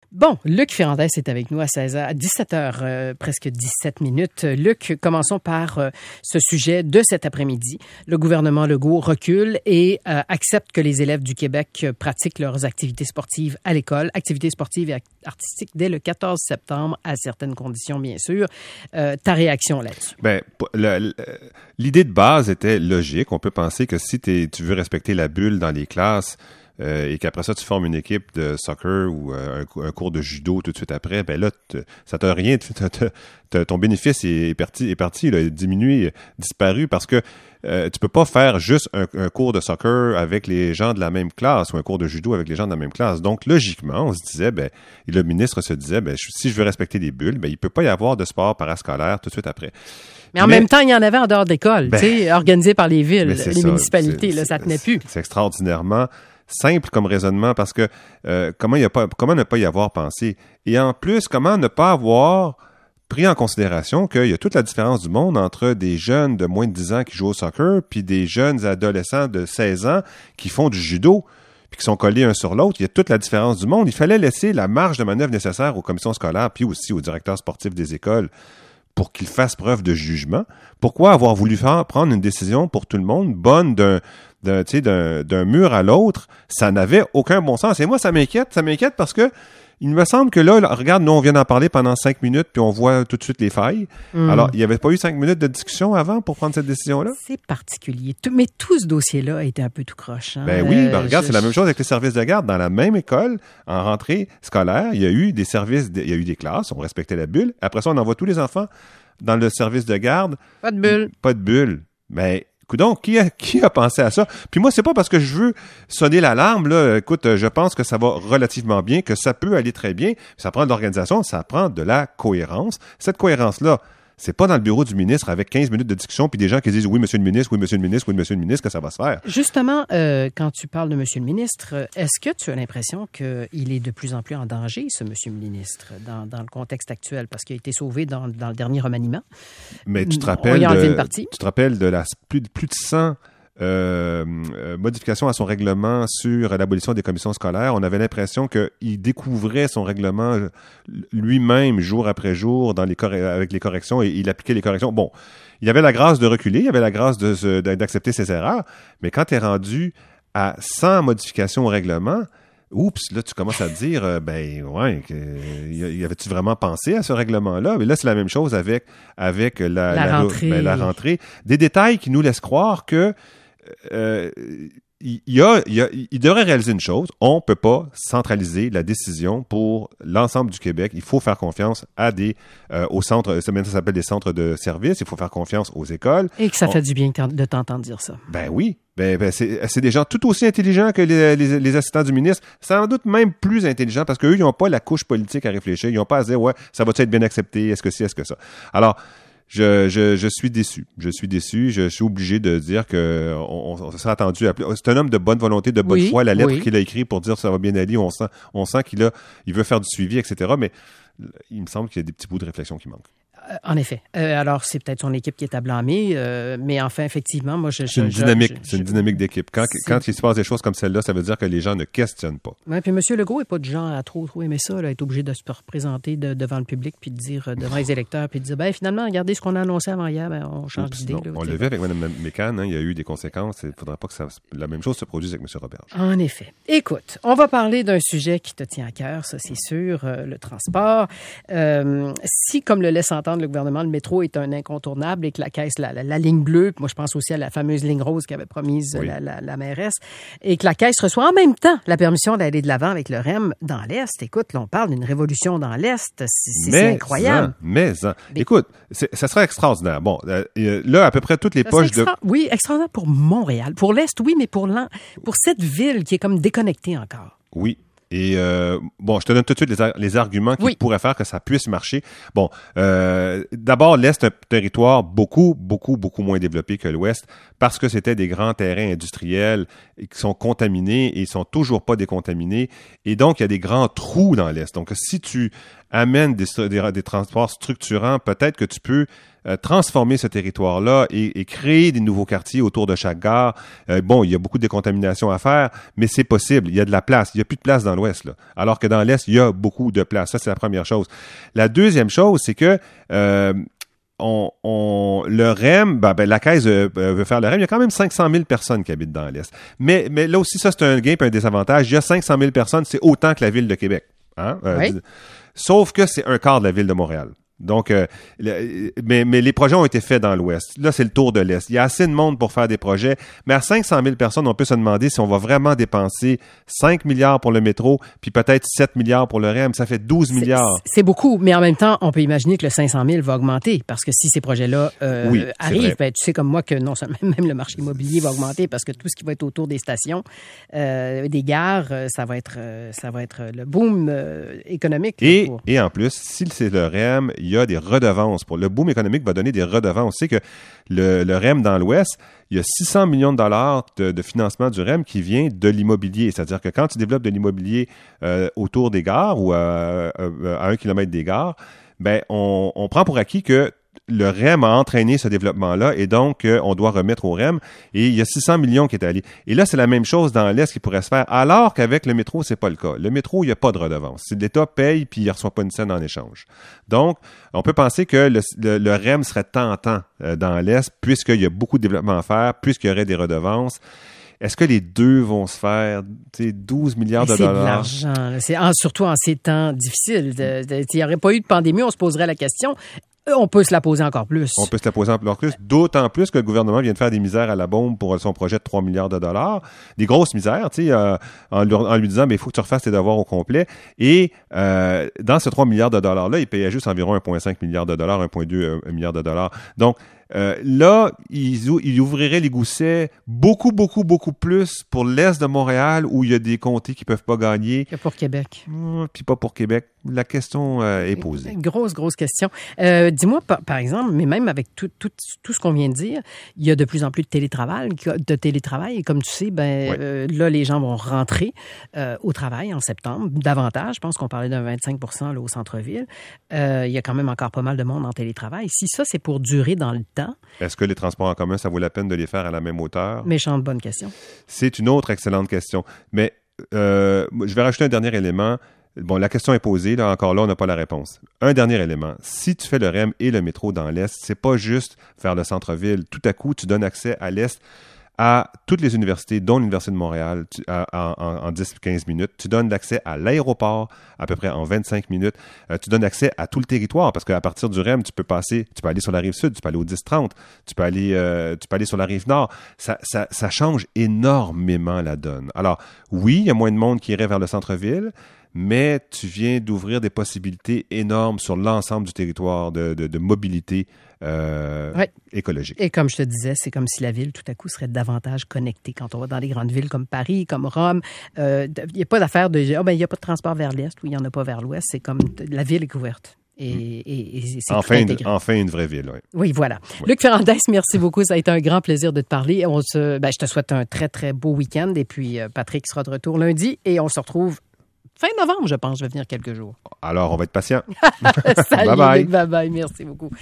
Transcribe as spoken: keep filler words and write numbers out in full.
Bon, Luc Ferrandez est avec nous à seize heures, à dix-sept heures, euh, presque dix-sept minutes. Luc, commençons par euh, ce sujet de cet après-midi. Le gouvernement Legault recule et euh, accepte que les élèves du Québec pratiquent leurs activités sportives à l'école, activités sportives et artistiques dès le quatorze septembre, à certaines conditions, bien sûr. Euh, ta réaction là-dessus? Bien, l'idée de base était logique. On peut penser que si t'es, tu veux respecter la bulle dans les classes, Euh, et qu'après ça, tu formes une équipe de soccer ou euh, un, un cours de judo tout de suite après, ben là, t- ça t'a rien, t- t- t- ton bénéfice est parti, est parti, là, est diminué, disparu, parce que euh, tu peux pas faire juste un, un cours de soccer avec les gens de la même classe ou un cours de judo avec les gens de la même classe. Donc, logiquement, on se disait, ben, et le ministre se disait, ben, si je veux respecter les bulles, ben, il peut pas y avoir de sport parascolaire tout de suite après. Mais en mais, même temps, il y en avait en dehors d'école, ben, tu sais, organisé par les villes, les ça, municipalités, là, ça tenait plus. C'est extraordinairement simple comme raisonnement parce que euh, comment il y a pas comment ne pas y avoir pensé et en plus comment ne pas avoir pris en considération qu'il y a toute la différence du monde entre des jeunes de moins de dix ans qui jouent au soccer puis des jeunes adolescents de seize ans qui font du judo puis qui sont collés un sur l'autre. Il y a toute la différence du monde. Il fallait laisser la marge de manœuvre nécessaire aux commissions scolaires puis aussi aux directeurs sportifs des écoles pour qu'ils fassent preuve de jugement. Pourquoi avoir voulu faire prendre une décision pour tout le monde bonne d'un d'un, tu sais, d'un, d'un mur à l'autre, ça n'avait aucun bon sens. Et moi, ça m'inquiète, ça m'inquiète parce que il me semble que là, là regarde, nous, on vient d'en parler pendant cinq minutes, puis on voit tout de suite les failles. Mm. Alors, il n'y avait pas eu cinq minutes de discussion avant pour prendre cette décision-là? C'est particulier. Tout, mais tout ce dossier-là a été un peu tout croche. Hein? Ben oui, ben regarde, je, c'est la même chose avec les services de garde. Dans la même école, en rentrée scolaire, il y a eu des services, de, il y a eu des classes, on respectait la bulle. Après ça, on envoie tous les enfants dans le service de garde. Pas de bulle. Pas de bulle. Mais donc, qui a, qui a pensé à ça? Puis moi, c'est pas parce que je veux sonner l'alarme, là. Écoute, je pense que ça va relativement bien, que ça peut aller très bien. Ça prend de l'organisation, ça prend de la cohérence. Cette cohérence-là, c'est pas dans le bureau du ministre avec quinze minutes de discussion puis des gens qui disent oui, monsieur le ministre, oui, monsieur le ministre, oui, monsieur le ministre, que ça va se faire. Justement, euh, quand tu parles de monsieur le ministre, est-ce que tu as l'impression qu'il est de plus en plus en danger, ce monsieur le ministre, dans, dans le contexte actuel, parce qu'il a été sauvé dans, dans le dernier remaniement? Mais tu te rappelles, de, une partie. Tu te rappelles de la plus, plus de cent Euh, euh, modification à son règlement sur l'abolition des commissions scolaires. On avait l'impression qu'il découvrait son règlement lui-même jour après jour dans les corre- avec les corrections et il appliquait les corrections. Bon, il avait la grâce de reculer, il avait la grâce de, de, d'accepter ses erreurs, mais quand tu es rendu à cent modifications au règlement, oups, là, tu commences à te dire, euh, ben, ouais, que, y avait-tu vraiment pensé à ce règlement-là? Mais là, c'est la même chose avec, avec la, la, la, rentrée. Ben, la rentrée. Des détails qui nous laissent croire que Euh, il, y a, il, y a, il devrait réaliser une chose, on peut pas centraliser la décision pour l'ensemble du Québec. Il faut faire confiance à des euh, aux centres, ça s'appelle des centres de services, il faut faire confiance aux écoles. Et que ça on, fait du bien de t'entendre dire ça. Ben oui, ben, ben c'est, c'est des gens tout aussi intelligents que les, les, les assistants du ministre, sans doute même plus intelligents parce qu'eux, ils n'ont pas la couche politique à réfléchir, ils n'ont pas à se dire, ouais, ça va-tu être bien accepté, est-ce que c'est, est-ce que ça. Alors, Je, je, je suis déçu. Je suis déçu. Je suis obligé de dire que on, on serait attendu à plus. C'est un homme de bonne volonté, de bonne oui, foi. La lettre oui. qu'il a écrite pour dire ça va bien aller, on sent, on sent qu'il a, il veut faire du suivi, et cetera. Mais il me semble qu'il y a des petits bouts de réflexion qui manquent. En effet. Euh, alors, c'est peut-être son équipe qui est à blâmer, euh, mais enfin, effectivement, moi, je... C'est une je, dynamique, je, c'est une je, dynamique d'équipe. Quand, quand il se passe des choses comme celle-là, ça veut dire que les gens ne questionnent pas. Oui, puis M. Legault n'est pas du genre à trop, trop aimer ça, là, être obligé de se représenter de, devant le public, puis de dire, euh, devant les électeurs, puis de dire, ben finalement, regardez ce qu'on a annoncé avant hier, ben, on change Oups, d'idée. Non, là, on l'a vu avec Mme Mécan, hein, il y a eu des conséquences. Il ne faudra pas que ça, la même chose se produise avec M. Roberge. En effet. Écoute, on va parler d'un sujet qui te tient à cœur, ça c'est sûr, euh, le transport. Euh, si, comme le laisse entendre le gouvernement, le métro est un incontournable et que la caisse, la, la, la ligne bleue, moi je pense aussi à la fameuse ligne rose qu'avait promise oui. la, la, la mairesse, et que la caisse reçoit en même temps la permission d'aller de l'avant avec le R E M dans l'Est. Écoute, là, on parle d'une révolution dans l'Est. C'est, c'est incroyable. Mais, mais, mais écoute, c'est, ça serait extraordinaire. Bon, euh, là, à peu près toutes les ça poches extra- de... Oui, extraordinaire pour Montréal. Pour l'Est, oui, mais pour, pour cette ville qui est comme déconnectée encore. Oui. Et euh, bon, je te donne tout de suite les, ar- les arguments qui oui. pourraient faire que ça puisse marcher. Bon, euh, d'abord, l'Est est un territoire beaucoup, beaucoup, beaucoup moins développé que l'Ouest parce que c'était des grands terrains industriels qui sont contaminés et ils sont toujours pas décontaminés. Et donc, il y a des grands trous dans l'Est. Donc, si tu amènes des, des, des transports structurants, peut-être que tu peux euh, transformer ce territoire-là et, et créer des nouveaux quartiers autour de chaque gare. Euh, bon, il y a beaucoup de décontamination à faire, mais c'est possible. Il y a de la place. Il n'y a plus de place dans l'Ouest, là. Alors que dans l'Est, il y a beaucoup de place. Ça, c'est la première chose. La deuxième chose, c'est que euh, On, on, le R E M, ben, ben, la Caisse euh, veut faire le R E M. Il y a quand même cinq cent mille personnes qui habitent dans l'Est. Mais, mais là aussi, ça, c'est un gain et un désavantage. Il y a cinq cent mille personnes, c'est autant que la ville de Québec. Hein? Euh, oui. Sauf que c'est un quart de la ville de Montréal. Donc, euh, le, mais, mais les projets ont été faits dans l'Ouest. Là, c'est le tour de l'Est. Il y a assez de monde pour faire des projets, mais à cinq cent mille personnes, on peut se demander si on va vraiment dépenser cinq milliards pour le métro, puis peut-être sept milliards pour le R E M. Ça fait douze milliards. C'est, c'est beaucoup, mais en même temps, on peut imaginer que le cinq cent mille va augmenter, parce que si ces projets-là euh, oui, arrivent, ben, tu sais comme moi que non seulement même le marché immobilier va augmenter, parce que tout ce qui va être autour des stations, euh, des gares, ça va être, euh, ça va être le boom euh, économique. Et, pour... et en plus, si c'est le R E M, il y a des redevances. Pour le boom économique va donner des redevances. C'est que le, le R E M dans l'Ouest, il y a six cents millions de dollars de, de financement du R E M qui vient de l'immobilier. C'est-à-dire que quand tu développes de l'immobilier euh, autour des gares ou à, à, à un kilomètre des gares, ben on, on prend pour acquis que le R E M a entraîné ce développement-là et donc euh, on doit remettre au R E M et il y a six cents millions qui est allé. Et là, c'est la même chose dans l'Est qui pourrait se faire, alors qu'avec le métro, c'est pas le cas. Le métro, il n'y a pas de redevance. Si l'État paye puis il ne reçoit pas une scène en échange. Donc, on peut penser que le, le, le R E M serait tentant euh, dans l'Est puisqu'il y a beaucoup de développement à faire, puisqu'il y aurait des redevances. Est-ce que les deux vont se faire, tu sais, douze milliards de c'est dollars? C'est de l'argent. C'est, en, surtout en ces temps difficiles. Il n'y aurait pas eu de pandémie, on se poserait la question. On peut se la poser encore plus. On peut se la poser encore plus, d'autant plus que le gouvernement vient de faire des misères à la bombe pour son projet de trois milliards de dollars. Des grosses misères, tu sais, euh, en, en lui disant, mais il faut que tu refasses tes devoirs au complet. Et euh, dans ces trois milliards de dollars-là, il payait juste environ un virgule cinq milliard de dollars, un virgule deux milliard de dollars. Donc, Euh, là, ils, ils ouvriraient les goussets beaucoup, beaucoup, beaucoup plus pour l'Est de Montréal où il y a des comtés qui peuvent pas gagner. Que pour Québec. Mmh, puis pas pour Québec. La question euh, est posée. Grosse, grosse question. Euh, dis-moi, par, par exemple, mais même avec tout, tout, tout ce qu'on vient de dire, il y a de plus en plus de télétravail. De télétravail et comme tu sais, ben, ouais. euh, là, les gens vont rentrer euh, au travail en septembre, davantage. Je pense qu'on parlait d'un vingt-cinq pour cent là, au centre-ville. Euh, il y a quand même encore pas mal de monde en télétravail. Si ça, c'est pour durer dans le temps. Est-ce que les transports en commun, ça vaut la peine de les faire à la même hauteur? Méchante bonne question. C'est une autre excellente question. Mais euh, je vais rajouter un dernier élément. Bon, la question est posée, là, encore là, on n'a pas la réponse. Un dernier élément. Si tu fais le R E M et le métro dans l'Est, c'est pas juste faire le centre-ville. Tout à coup, tu donnes accès à l'Est à toutes les universités, dont l'Université de Montréal, tu, à, en, en dix à quinze minutes. Tu donnes l'accès à l'aéroport à peu près en vingt-cinq minutes. Euh, tu donnes accès à tout le territoire parce qu'à partir du R E M, tu peux passer, tu peux aller sur la rive sud, tu peux aller au dix trente, tu peux aller, euh, tu peux aller sur la rive nord. Ça, ça, ça change énormément la donne. Alors, oui, il y a moins de monde qui irait vers le centre-ville, mais tu viens d'ouvrir des possibilités énormes sur l'ensemble du territoire de, de, de mobilité euh, ouais. écologique. Et comme je te disais, c'est comme si la ville, tout à coup, serait davantage connectée. Quand on va dans les grandes villes comme Paris, comme Rome, il euh, n'y a pas d'affaire de... Ah, ben, il n'y a pas de transport vers l'Est ou il n'y en a pas vers l'Ouest. C'est comme la ville est couverte. Et, et, et c'est enfin, une, enfin une vraie ville, oui. Oui, voilà. Oui. Luc Ferrandez, merci beaucoup. Ça a été un grand plaisir de te parler. On se, ben, je te souhaite un très, très beau week-end. Et puis, Patrick sera de retour lundi. Et on se retrouve fin novembre, je pense. Je vais venir quelques jours. Alors, on va être patient. Salut, bye bye. Luc, bye bye. Merci beaucoup.